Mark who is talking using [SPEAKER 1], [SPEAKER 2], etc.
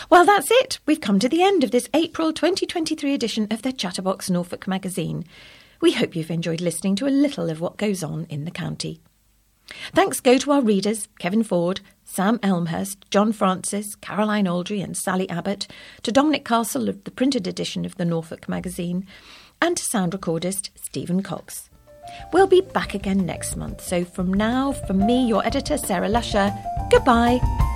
[SPEAKER 1] Well, that's it. We've come to the end of this April 2023 edition of the Chatterbox Norfolk magazine. We hope you've enjoyed listening to a little of what goes on in the county. Thanks go to our readers, Kevin Ford, Sam Elmhurst, John Francis, Caroline Aldry and Sally Abbott, to Dominic Castle of the printed edition of the Norfolk magazine, and to sound recordist Stephen Cox. We'll be back again next month, so from now, from me, your editor, Sarah Lusher, goodbye.